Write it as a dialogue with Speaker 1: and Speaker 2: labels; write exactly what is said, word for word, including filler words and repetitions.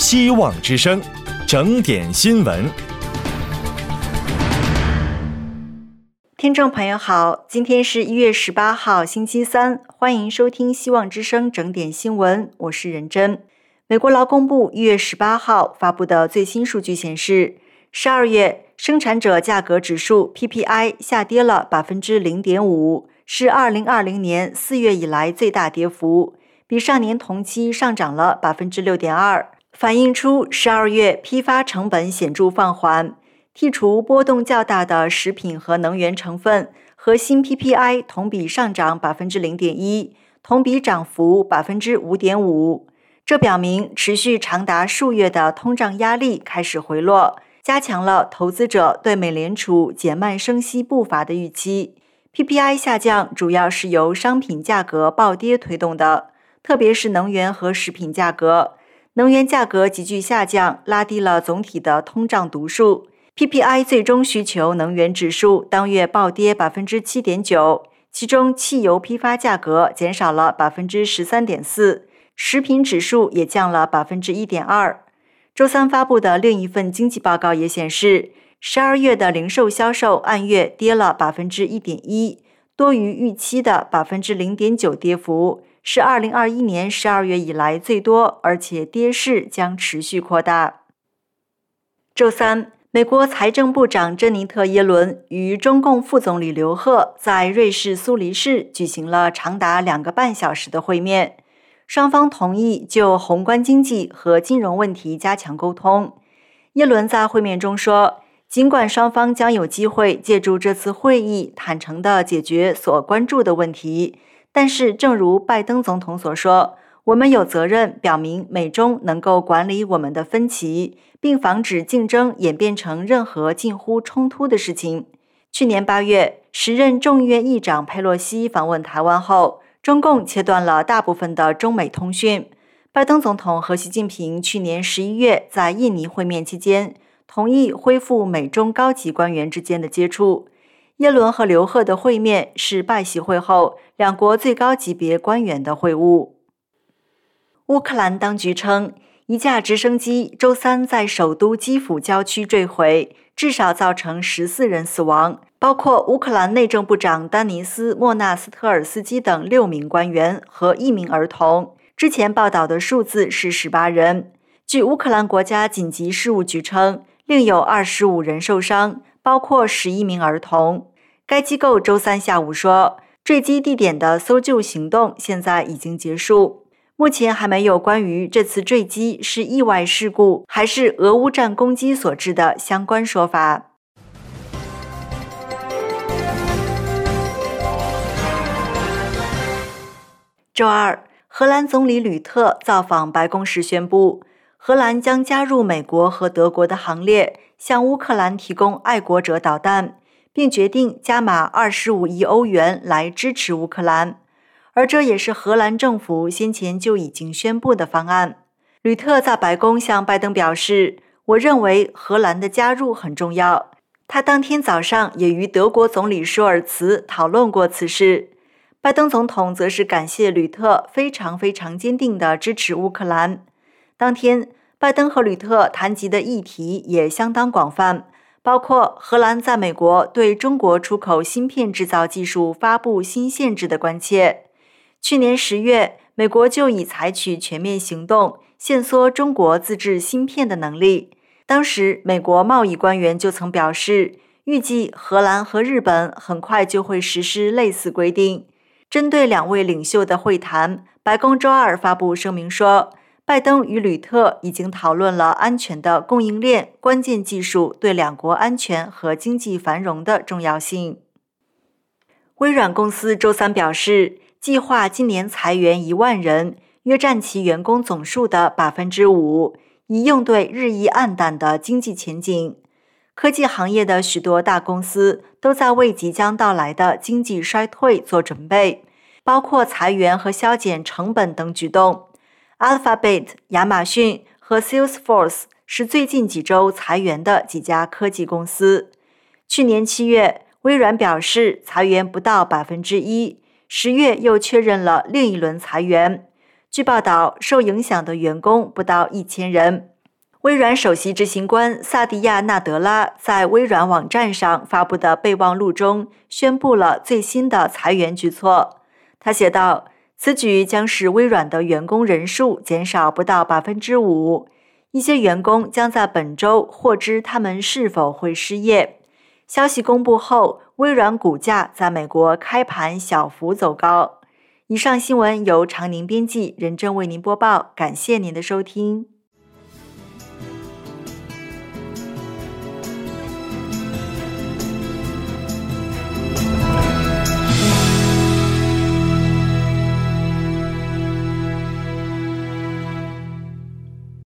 Speaker 1: 希望之声，整点新闻。
Speaker 2: 听众朋友好，今天是一月十八号星期三，欢迎收听希望之声整点新闻，我是任真。美国劳工部一月十八号发布的最新数据显示，十二月生产者价格指数 P P I 下跌了 百分之零点五， 是二零二零年四月以来最大跌幅，比上年同期上涨了 百分之六点二， 反映出十二月批发成本显著放缓。剔除波动较大的食品和能源成分，核心 P P I 同比上涨 百分之零点一， 同比涨幅 百分之五点五。 这表明持续长达数月的通胀压力开始回落，加强了投资者对美联储减慢升息步伐的预期。 P P I 下降主要是由商品价格暴跌推动的，特别是能源和食品价格。能源价格急剧下降，拉低了总体的通胀读数。P P I 最终需求能源指数当月暴跌 百分之七点九， 其中汽油批发价格减少了 百分之十三点四， 食品指数也降了 百分之一点二。 周三发布的另一份经济报告也显示，十二月的零售销售按月跌了 百分之一点一， 多于预期的 百分之零点九 跌幅，是二零二一年十二月以来最多，而且跌势将持续扩大。周三，美国财政部长珍妮特·耶伦与中共副总理刘鹤在瑞士苏黎世举行了长达两个半小时的会面，双方同意就宏观经济和金融问题加强沟通。耶伦在会面中说，尽管双方将有机会借助这次会议坦诚地解决所关注的问题，但是正如拜登总统所说，我们有责任表明美中能够管理我们的分歧，并防止竞争演变成任何近乎冲突的事情。去年八月，时任众议院议长佩洛西访问台湾后，中共切断了大部分的中美通讯。拜登总统和习近平去年十一月在印尼会面期间，同意恢复美中高级官员之间的接触。耶伦和刘鹤的会面是拜习会后两国最高级别官员的会晤。乌克兰当局称，一架直升机周三在首都基辅郊区坠毁，至少造成十四人死亡，包括乌克兰内政部长丹尼斯·莫纳斯特尔斯基等六名官员和一名儿童。之前报道的数字是十八人。据乌克兰国家紧急事务局称，另有二十五人受伤，包括十一名儿童。该机构周三下午说，坠机地点的搜救行动现在已经结束。目前还没有关于这次坠机是意外事故还是俄乌战攻击所致的相关说法。周二，荷兰总理吕特造访白宫时宣布，荷兰将加入美国和德国的行列，向乌克兰提供爱国者导弹，并决定加码二十五亿欧元来支持乌克兰。而这也是荷兰政府先前就已经宣布的方案。吕特在白宫向拜登表示，我认为荷兰的加入很重要。他当天早上也与德国总理舒尔茨讨论过此事。拜登总统则是感谢吕特非常非常坚定地支持乌克兰。当天，拜登和吕特谈及的议题也相当广泛，包括荷兰在美国对中国出口芯片制造技术发布新限制的关切。去年十月，美国就已采取全面行动，限缩中国自制芯片的能力。当时，美国贸易官员就曾表示，预计荷兰和日本很快就会实施类似规定。针对两位领袖的会谈，白宫周二发布声明说，拜登与吕特已经讨论了安全的供应链关键技术对两国安全和经济繁荣的重要性。微软公司周三表示，计划今年裁员一万人，约占其员工总数的 百分之五， 以应对日益暗淡的经济前景。科技行业的许多大公司都在为即将到来的经济衰退做准备，包括裁员和削减成本等举动。Alphabet、亚马逊和 Salesforce 是最近几周裁员的几家科技公司。去年七月，微软表示裁员不到 百分之一， 十月又确认了另一轮裁员。据报道，受影响的员工不到一千人。 微软首席执行官萨蒂亚·纳德拉在微软网站上发布的备忘录中宣布了最新的裁员举措。他写道，此举将使微软的员工人数减少不到 百分之五， 一些员工将在本周获知他们是否会失业。消息公布后，微软股价在美国开盘小幅走高。以上新闻由常宁编辑，任真为您播报，感谢您的收听。